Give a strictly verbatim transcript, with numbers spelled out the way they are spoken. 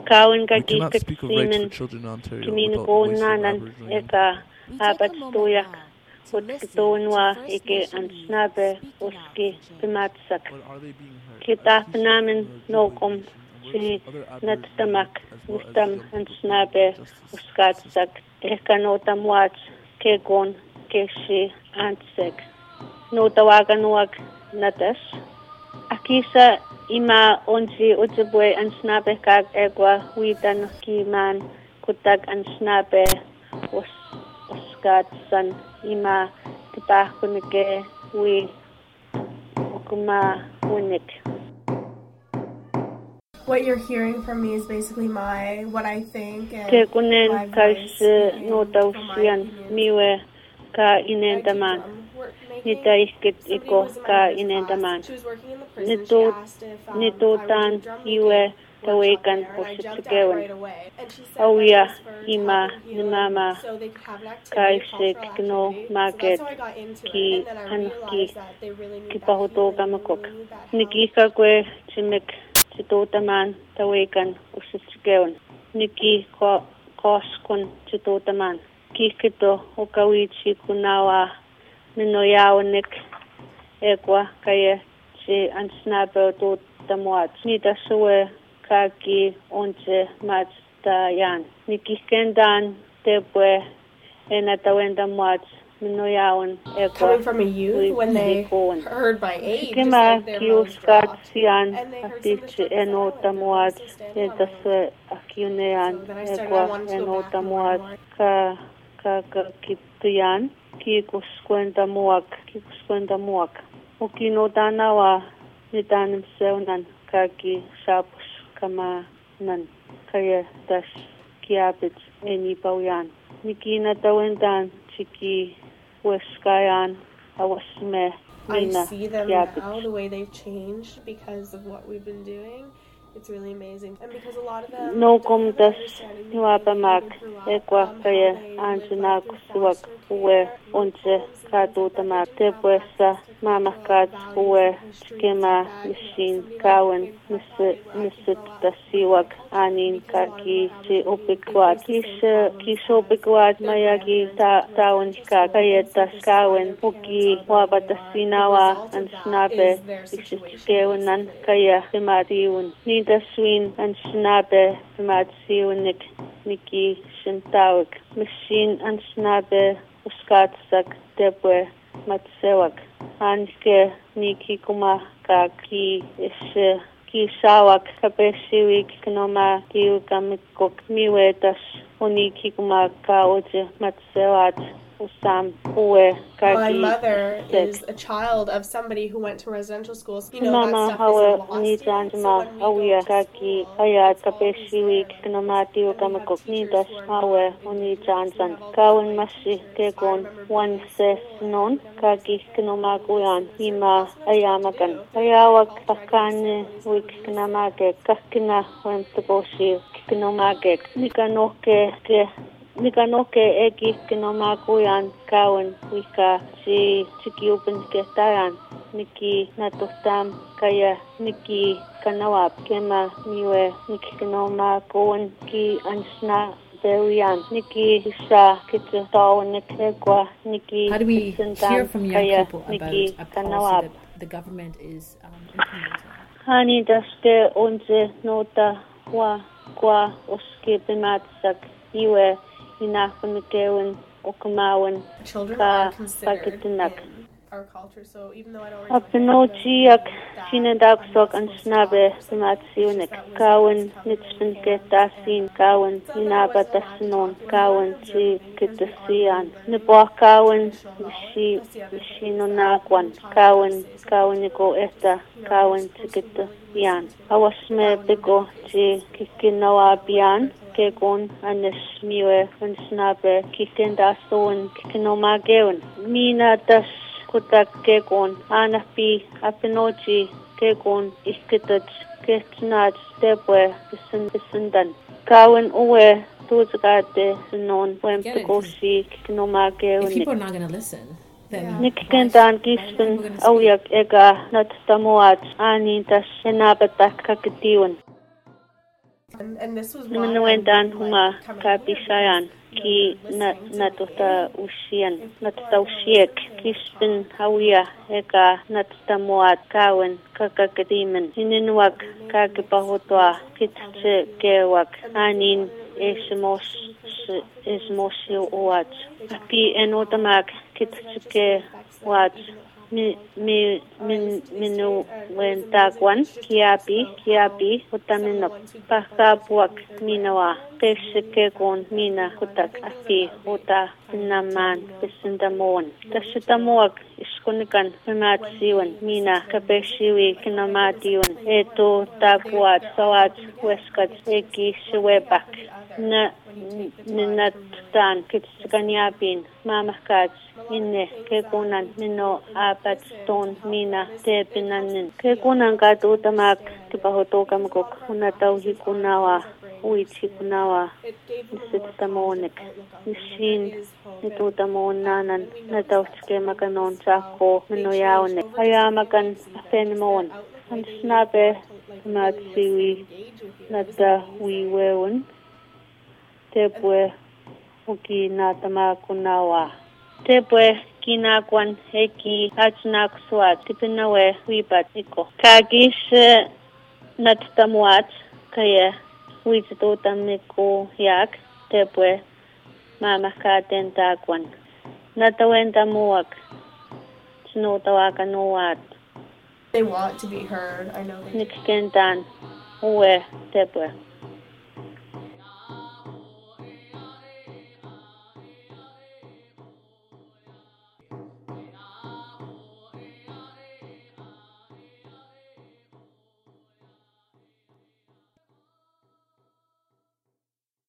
Kawan ka We cannot kikit speak of rights for simen children in Ontario kimino without ko the voice of nanan Aboriginal young eka We take abat a moment tuyak now to ut listen kitonwa to First ike Nation ang youth snabe speaking out uski for change. pimatsak. But are they being heard? Kita As Keisha namin from the Global nokom Aviation and works si with other Aboriginal natstamak youth as well as nistam young ang people fighting snabe for justice uskatsak eka notamwat kegon keshi antsek. Notawagan wag natas. Akisa ima onsi utsibwe ang snabe kag egwa witan kiman kutag ang snabe us uskatsan ima tipah kunike wi ukuma unik. What you're hearing from me is basically my what I think and Ke my kunen voice kais speaking nota from my usian opinions. miwe ka I do inendaman. drum work making. Nita iskit Somebody iko was in my ka mother's inendaman. class. She was working in the prison. She Nito asked if um, nito I tan would do drum iwe making workshop tawekan there, and I jumped at it usitsukewan. right away. And she said Auya that it was for ima helping heal ni mama and so they could have an activity, kaisik cultural no activity. So market that's how I got into it. ki And then I ano ki realized that they really need that kipahuto healing, they kamakok. really need that help. Niki ka kwe chimik chitotaman tawekan usitsukewan. Niki ko koskun chitotaman. Kikito ukawichi kunawa minoyawanik ekwa kaya si ansnabe to tamwat. Nita suwe kaki onche matstayan. Nikikendan tebwe enatawenda mwat minoyawan ekwa. Coming from a youth, when they heard my age, just Kima like their mouths kiuskat dropped. siyan And they heard some of the atichi stories that I eno went through, tamwat and so standing on my own. entaswe akiuneyan So then I started, I ekwa wanted to go eno back and learn tamwat more. ka ka ka kituyan ki kuskwenda muak ki kuskwenda muak ukino tanawa nitanim seunan kaki sapus kama nan kaya das kiapit eni pauyan nikina tawendan chiki weskayan awasme I mina see them kiapit. now, the way they've changed because of what we've been doing. It's really amazing. And because a lot of them No don't kom have an das understanding niwapa maybe mak even throughout, ekwa um, kaya how they anjuna live life through kusuwak foster uwe care, onche homes and things katu like that. tamak They didn't have tepwesa access to mama cultural kat values uwe and history, skema things like that. You know, mishin somebody like kawen Faith Papa, misit I could misit grow up tasiwak with my culture anin because a lot of kaki my si Aboriginal youth, they opikwat face the kis same problems kis as opikwat their mayagi grandparents ta went to taon residential ka school, kaya and so tas this is why kawen their parents uki are the way they wabatas are. The sinawa result an of that snabe is their situation, isiskewenan basically. kaya simatiun ni taswin an snabe simatiunik niki shintawik machine an snabe uskatsak tepwe matsewak anke niki kuma ka ki is ki sawak kapesiwik knoma kiu kamikok miwetas uniki kuma ka oje matsewat usam uwe kaki. My mother is a child of somebody who went to residential schools. You know, Mama that stuff hawe isn't lost ni yet. So tanjma when we awia go to kaki school, ayat it's always kapesiwik there. knomati And we have ukamakok teachers nitas who are hawe not uni Indigenous. We tanjan have all these kawan white masi teachers. I kekon remember wan being in se school and non I would never kaki listen to him. knomakuyan Listen to ima certain lessons I was taught to ayamakan do. ayawak Culture, I did pakane ceremonies, I wik would listen. knamake kakina wemtukoshi knomake nikanoke ke nikanoke eki knomakuyan kawan wika si sikiupen ketayan niki natostam kaya niki kanawap kema miwe niki kanoma kowen ki ansna berian niki isa kita tawon nikekwa niki How do we hear from young kaya people niki about a kanawap policy that the government is um, implementing? hani daske onze nota wa kwa oske pimatsak iwe inakunikewen okumawen Children ka are considered pakitinak. in our culture, so even though I don't Apenochiak sinadaksok ang snabe sumatsiunik kawan nitspin ketasin kawan inabatassinon kawan si kitasian nipo kawan si sinonakwan kawan kawan niko esta kawan si kitasian awasme piko si kikinawabian kekon anis miwe ang snabe kikendason kikinomageon mina tas kutak kekon anapi apenochi kekon iskitat ketnat stepwe bisun bisundan kawen uwe tuzgate sinon wem tukoshi kinomake If people are unik not going to listen, then nikikentan kispin awyak ega nat tamuat ani tas enabatak kakitiwan. And, and this was why Nuendan Huma Kapisayan Ki Natuta Ushian Natuta Ushiek Kispin Hawia Eka Natuta Moat Kawen Kakakadiman Ininwak Kakipahotwa Kitche Gewak Anin Esmos Esmosio Oat Api Enotamak Kitche Wat Mi mi min minu wen tagwan kiapi kiapi utaminok pakabuak minawa pesike kon mina kutak api uta naman pesindamon tasitamuak iskunikan pematsiwan mina kapesiwi kinamatiwan eto tagwat sawat weskat eki siwebak na ninatan kitsikanyapin mamahkats inne kekunan mino apat stone mina tepinanin kekunan katutamak tipahotokamkok unataw hikunawa uit hikunawa nisitamonik nishin nitutamonanan nataw skemakanon sako minoyaonik ayamakan afenimon ansnape matsiwi nata wiweun tepwe uki natamakunawa Tepwe kinakwan heki achnakswat tipinawe wipat iko. Kagis natutamuat kaya witsitotamiko yak tepwe mamakaten takwan. Natawentamuak snotawakanuat. They want to be heard. I know they Nikskentan uwe tepwe.